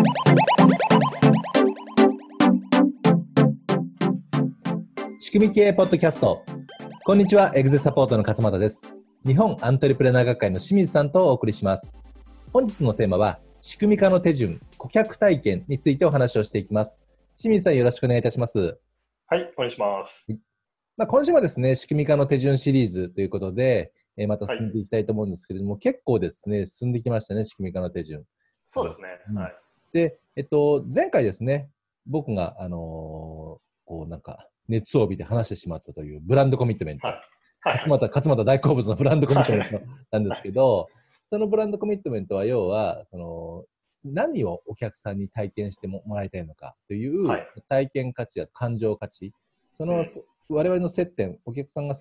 仕組み系ポッドキャスト。こんにちは、エグゼサポートの勝俣です。日本アントレプレナー学会の清水さんとお送りします。本日のテーマは仕組み化の手順、顧客体験についてお話をしていきます。清水さん、よろしくお願いいたします。 はい、お願いします。 今週はですね、仕組み化の手順シリーズということで、またはい、 進んでいきたいと思うんですけれども、結構ですね、進んできましたね、仕組み化の手順。 そうですね。はい。 で、前回ですね、僕が、熱を帯びて話してしまったというブランドコミットメント。 はい。はい。 勝俣大好物のブランドコミットメントはい。 なんですけど、そのブランドコミットメントは要は、何をお客さんに体験してもらいたいのかという体験価値や感情価値、我々の接点、お客さん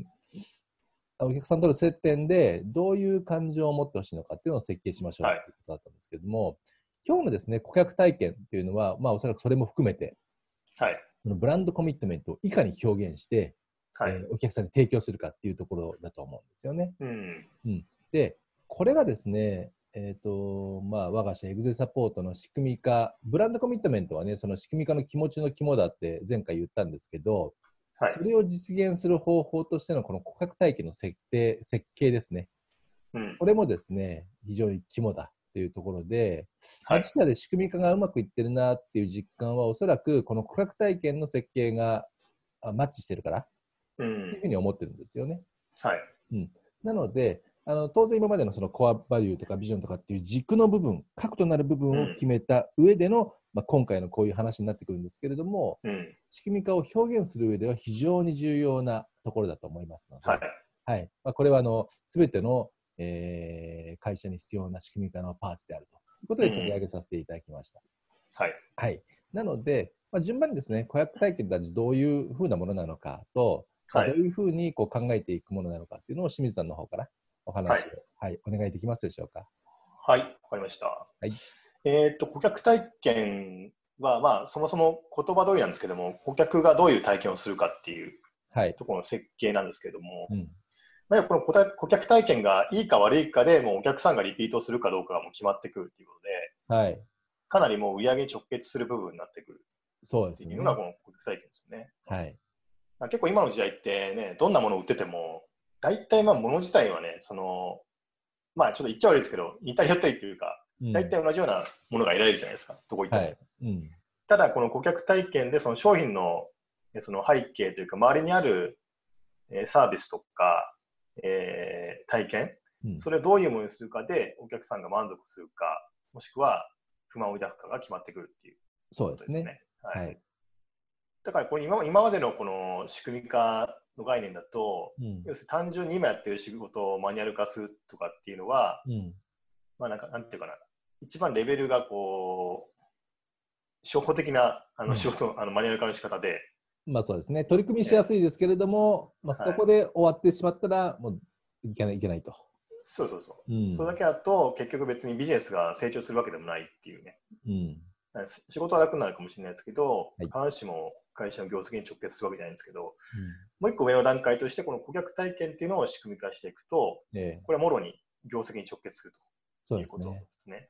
との接点でどういう感情を持ってほしいのかっていうのを設計しましょうということだったんですけれども、今日のですね、顧客体験というのは、おそらくそれも含めて、 はい。 そのブランドコミットメントをいかに表現して、 はい。 お客さんに提供するかっていうところだと思うんですよね。 うん。 で、これがですね、我が社エグゼサポートの仕組み化、ブランドコミットメントはね、その仕組み化の気持ちの肝だって前回言ったんですけど、 はい。 それを実現する方法としてのこの顧客体験の設計ですね。 うん。 これもですね、非常に肝だというところで、 はい。 自社で仕組み化がうまくいってるなっていう実感は、おそらくこの顧客体験の設計がマッチしてるからう。 というふうんに思ってるんですよね。 はい。 なので、当然今までのそのコアバリューとかビジョンとかっていう軸の部分、核となる部分を決めた上での、今回のこういう話になってくるんですけれども、仕組み化を表現する上では非常に重要なところだと思いますので、 はい。 はい。これは全ての、会社に必要な仕組み化のパーツであるということで取り上げさせていただきました。 はい。 はい。なので、順番にですね、顧客体験ってどういうふうなものなのかと、どういうふうに考えていくものなのかっていうのを清水さんの方からお話を、お願いできますでしょうか。 はい。わかりました。 はい。 顧客体験は、そもそも言葉通りなんですけども、顧客がどういう体験をするかっていうところの設計なんですけども、この顧客体験がいいか悪いかでもうお客さんがリピートするかどうかがもう決まってくるっていうことで、かなりもう売上に直結する部分になってくるっていうのがこの顧客体験ですね。結構今の時代ってね、どんなものを売ってても、大体物自体はね、ちょっと言っちゃ悪いですけど、似たり寄ったりというか、大体同じようなものが得られるじゃないですか、どこ行っても。ただ、この顧客体験でその商品のその背景というか、周りにあるサービスとか、体験、それをどういうものにするかでお客さんが満足するか、もしくは不満を抱くかが決まってくるっていうことですね。だからこれ今までのこの仕組み化の概念だと、要するに単純に今やってる仕事をマニュアル化するとかっていうのは、なんていうかな、一番レベルがこう、初歩的な仕事、マニュアル化の仕方で、 そうですね。取り組みしやすいですけれども、そこで終わってしまったら、もういけないと。 そう。それだけだと、結局別にビジネスが成長するわけでもないっていうね。仕事は楽になるかもしれないですけど、必ずしも会社の業績に直結するわけじゃないんですけど、もう一個上の段階として、この顧客体験っていうのを仕組み化していくと、これはもろに業績に直結するということですね。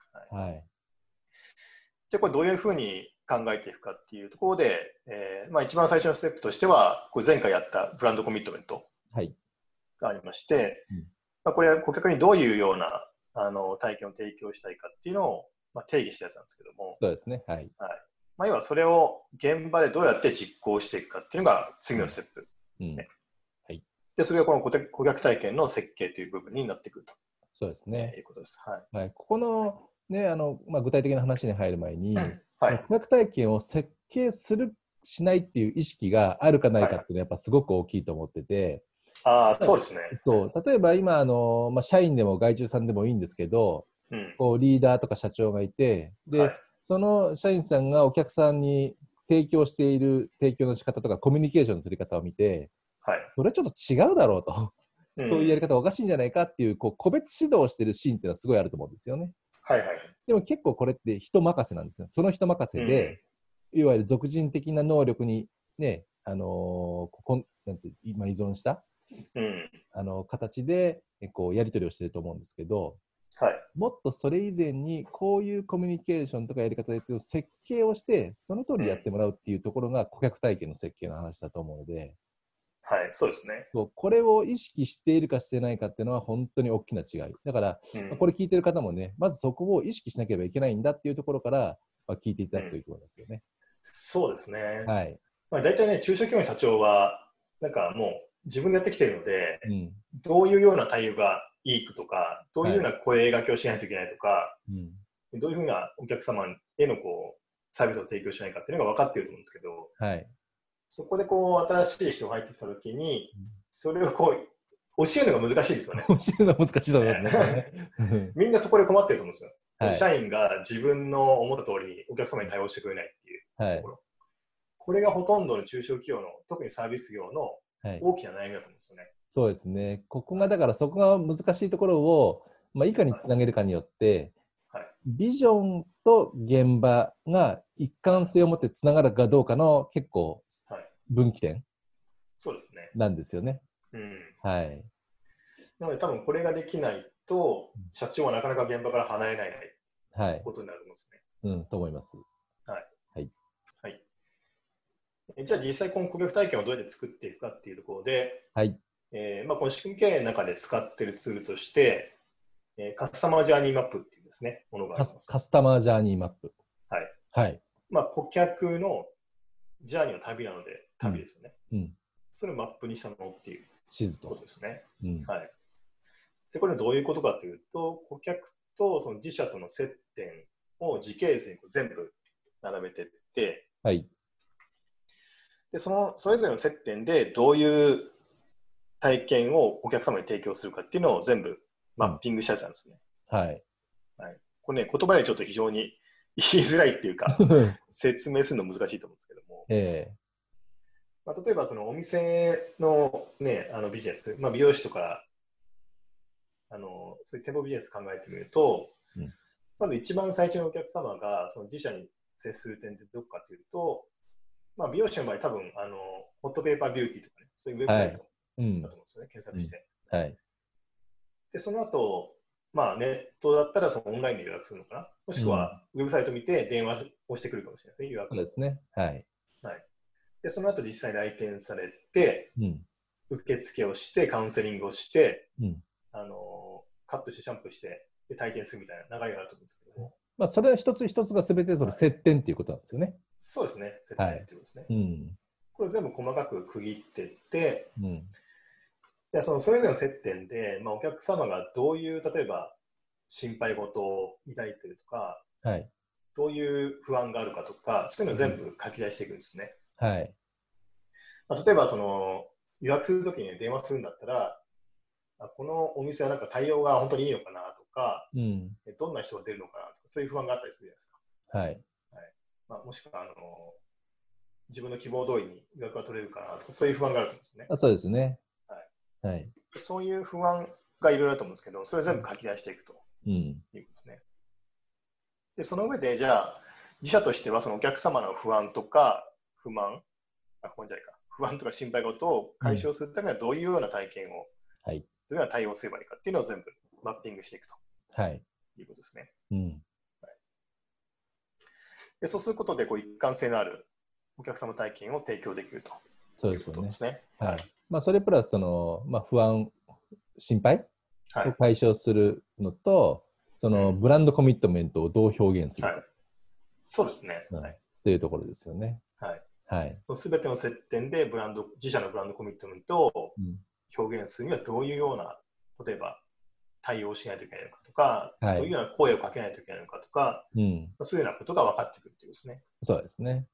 じゃあこれどういうふうに考えていくかっていうところで、一番最初のステップとしては、これ前回やったブランドコミットメントがありまして、これは顧客にどういうような体験を提供したいかっていうのを定義したやつなんですけども、 そうですね。 要はそれを現場でどうやって実行していくかっていうのが次のステップ。で、それがこの顧客体験の設計という部分になってくると。 そうですね。 いうことです。 ここのね、具体的な話に入る前に、顧客体験を設計する、しないっていう意識があるかないかっていうのはやっぱすごく大きいと思ってて、 そうですね。 例えば今社員でも外注さんでもいいんですけど、こうリーダーとか社長がいて、で、その社員さんがお客さんに提供している提供の仕方とかコミュニケーションの取り方を見て、それちょっと違うだろうと、そういうやり方おかしいんじゃないかっていう、個別指導をしているシーンっていうのはすごいあると思うんですよね。でも結構これって人任せなんですよ。その人任せで、いわゆる属人的な能力にね、なんて今依存した、形でこうやり取りをしていると思うんですけど、 はい、 もっとそれ以前にこういうコミュニケーションとかやり方で設計をしてその通りやってもらうっていうところが顧客体験の設計の話だと思うので、 はい、そうですね。 これを意識しているかしてないかっていうのは本当に大きな違い。だから、これ聞いてる方もね、まずそこを意識しなければいけないんだっていうところから、聞いていただくといいと思いますよね。 そうですね。 はい。 大体ね、中小企業の社長は、なんかもう自分でやってきてるので、どういうような対応がいいとか、どういうような声掛けをしないといけないとか、どういうふうなお客様へのサービスを提供しないかっていうのが分かっていると思うんですけど、 はい、 そこで新しい人が入ってきたときに、それを教えるのが難しいですよね。 教えるのが難しいと思いますね。 みんなそこで困ってると思うんですよ。はい、社員が自分の思った通りにお客様に対応してくれないっていうところ。はい、これがほとんどの中小企業の、特にサービス業の大きな悩みだと思うんですよね。 そうですね。ここが、だからそこが難しいところを、いかにつなげるかによって、ビジョンと現場が一貫性を持ってつながるかどうかの結構分岐点なんですよね。はい。 なので多分これができないと、社長はなかなか現場から離れないことになるんですね。 と思います。 はい。はい。はい。じゃあ実際この顧客体験をどうやって作っていくかっていうところで、 はい。 この仕組み経営の中で使っているツールとして、カスタマージャーニーマップっていうですね、ものがあります。 カスタマージャーニーマップ。 はい。 はい。 顧客のジャーニーの旅なので、旅ですよね。それをマップにしたものっていうことですね。はい。で、これはどういうことかというと、顧客とその自社との接点を時系列に全部並べていって、 はい。 で、それぞれの接点でどういう体験をお客様に提供するかっていうのを全部マッピングしたやつなんですね。 はい。 はい。これね、言葉でちょっと非常に言いづらいっていうか、説明するの難しいと思うんですけども。例えば、そのお店のね、ビジネス、美容師とか、そういう店舗ビジネス考えてみると、まず一番最初のお客様がその自社に接する点ってどこかというと、美容師の場合多分、ホットペーパービューティーとかね、そういうウェブサイトだと思うんですよね、検索して。 はい。 で、その後、ネットだったらそのオンラインで予約するのかな、もしくはウェブサイト見て電話をしてくるかもしれないですね、予約。 そうですね。はい。 はい。で、その後実際来店されて、受付をして、カウンセリングをして、カットしてシャンプーしてで体験するみたいな流れがあると思うんですけども。 それは一つ一つが全てその接点っていうことなんですよね。 そうですね。接点っていうことですね。これ全部細かく区切っていって、でそれぞれの接点で、お客様がどういう、例えば心配事を抱いているとか、どういう不安があるかとか、そういうのを全部書き出していくんですね。 はい。 例えば予約するときに電話するんだったら、このお店はなんか対応が本当にいいのかなとか、どんな人が出るのかなとか、そういう不安があったりするじゃないですか。 はい。 はい。もしくは自分の希望通りに予約が取れるかなとか、そういう不安があると思うんですね。 そうですね。 はい。そういう不安がいろいろあると思うんですけど、それを全部書き出していくということですね。で、その上で、じゃあ、自社としてはそのお客様の不安とか不満、不安とか心配事を解消するためにはどういうような体験を、どういうような対応すればいいかっていうのを全部マッピングしていくということですね。でそうすることで一貫性のあるお客様体験を提供できるということですね。 それプラス不安、心配を解消するのと、ブランドコミットメントをどう表現するか。 そうですね。 というところですよね。 すべての接点で自社のブランドコミットメントを表現するにはどういうような、例えば対応しないといけないのかとか、どういうような声をかけないといけないのかとか、そういうようなことが分かってくるというですね。 そうですね。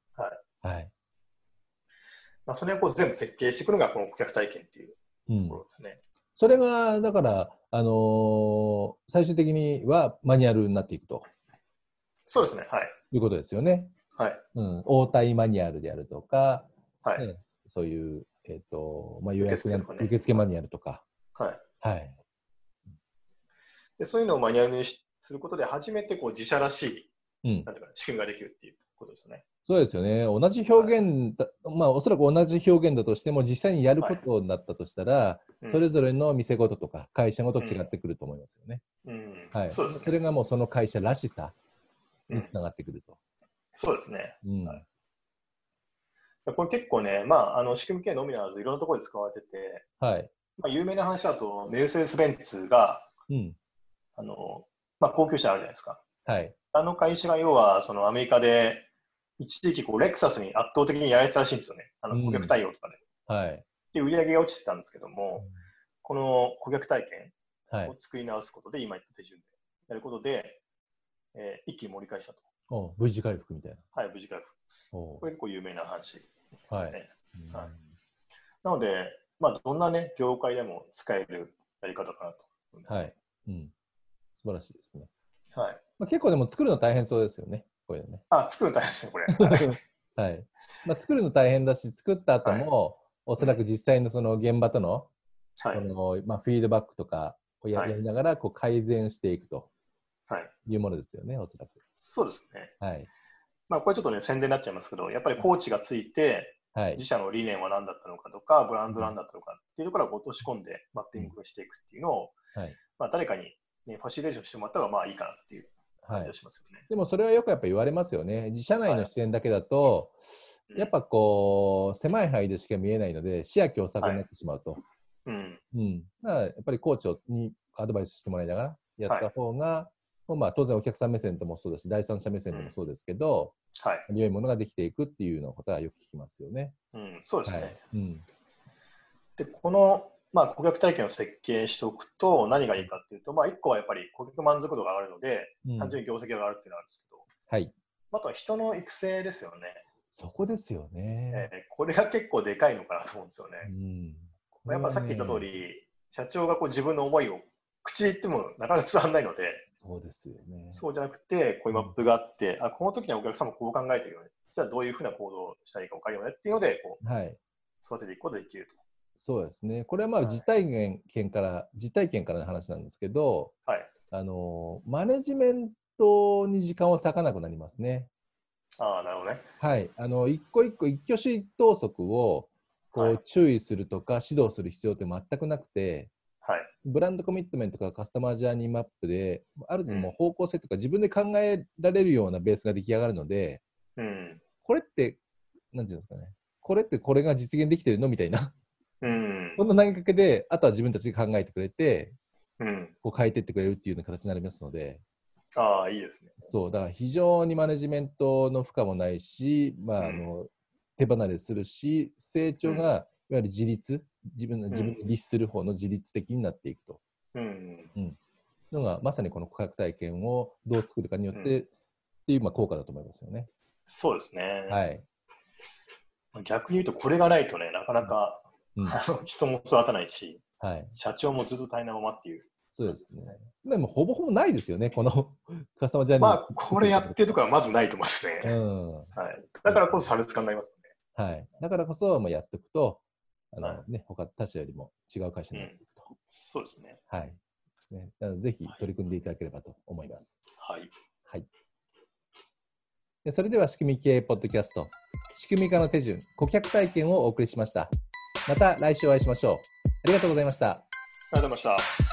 それを全部設計していくのがこの顧客体験っていうところですね。 それが、だから、最終的にはマニュアルになっていくと。 そうですね。 いうことですよね。応対マニュアルであるとか、そういう、予約受付マニュアルとか。 でそういうのをマニュアルにすることで、初めて自社らしい、なんていうか仕組みができるっていうことですよね。 そうですよね。同じ表現だ、まあおそらく同じ表現だとしても、実際にやることになったとしたら、それぞれの店ごととか会社ごと違ってくると思いますよね。はい。それがもうその会社らしさにつながってくると。 そうですね。これ結構ね、まあ、仕組み系のみならずいろんなところで使われてて、はい。まあ、有名な話だと、メルセデス・ベンツが、まあ、高級車あるじゃないですか。はい。あの会社が要は、そのアメリカで、一時期こうレクサスに圧倒的にやられてたらしいんですよね。顧客対応とかで。はい。で、売り上げが落ちてたんですけども、この顧客体験を作り直すことで、今言った手順でやることで、一気に盛り返したと。 V 字回復みたいな。 はい、V 字回復。これ結構有名な話ですよね。はい。なので、まあ、どんなね、業界でも使えるやり方かなと思います。はい。 素晴らしいですね。はい。まあ、結構でも作るの大変そうですよね。これね。 作るの大変ですね、これ。 はい。まあ、作るの大変だし、作った後も、おそらく実際のその現場との、まあ、フィードバックとかをやりながらこう改善していくというものですよね、おそらく。 そうですね。はい。まあ、これちょっとね、宣伝になっちゃいますけど、やっぱりコーチがついて、自社の理念は何だったのかとか、ブランド何だったのかっていうところを落とし込んでマッピングしていくっていうのを、まあ、誰かに、ね、ファシリテーションしてもらったらまあいいかなっていう感じがしますよね。 でもそれはよくやっぱ言われますよね。自社内の視点だけだと、やっぱこう、狭い範囲でしか見えないので、視野狭窄になってしまうと。だからやっぱりコーチにアドバイスしてもらいながらやった方が、まあ、当然お客さん目線ともそうだし、第三者目線でもそうですけど、良いものができていくっていうようなことはよく聞きますよね。 そうですね。で、この、まあ、顧客体験を設計しておくと何がいいかっていうと、まあ、1個はやっぱり顧客満足度が上がるので、単純に業績が上がるっていうのがあるんですけど、あとは人の育成ですよね。 そこですよね。 これが結構でかいのかなと思うんですよね。やっぱさっき言った通り、社長がこう自分の思いを口で言ってもなかなか伝わらないので、 そうですよね。 そうじゃなくて、こういうマップがあって、この時にはお客様こう考えてるよね。じゃあどういうふうな行動をしたらいいか分かるよねっていうので、こう、育てていくことができると。 そうですね。これはまあ実体験からの話なんですけど、マネジメントに時間を割かなくなりますね。 なるほどね。 はい。一個一個一挙手一投足をこう注意するとか指導する必要って全くなくて、ブランドコミットメントとかカスタマージャーニーマップである程度も方向性とか自分で考えられるようなベースが出来上がるので、これって何て言うんですかね、これが実現できてるのみたいな、こんな投げかけであとは自分たちで考えてくれて、こう変えていってくれるっていうような形になりますので。 いいですね。 そう、だから非常にマネジメントの負荷もないし、まあ、手離れするし、成長がいわゆる自立、自分に律する方の自律的になっていくと。のが、まさにこの顧客体験をどう作るかによって、っていう効果だと思いますよね。 そうですね。はい。逆に言うと、これがないとね、なかなか、人も育たないし、社長もずっと大変なままっていう。 そうですね。でもほぼほぼないですよね、このカスタマージャーニー。 まあ、これやってるとかはまずないと思いますね。だからこそ差別感がありますね。はい。だからこそ、やっていくと、他社よりも違う会社になっていくと。 そうですね。 はい。ぜひ取り組んでいただければと思います。はい。はい。それでは、仕組み系ポッドキャスト、仕組み化の手順、顧客体験をお送りしました。また来週お会いしましょう。ありがとうございました。 ありがとうございました。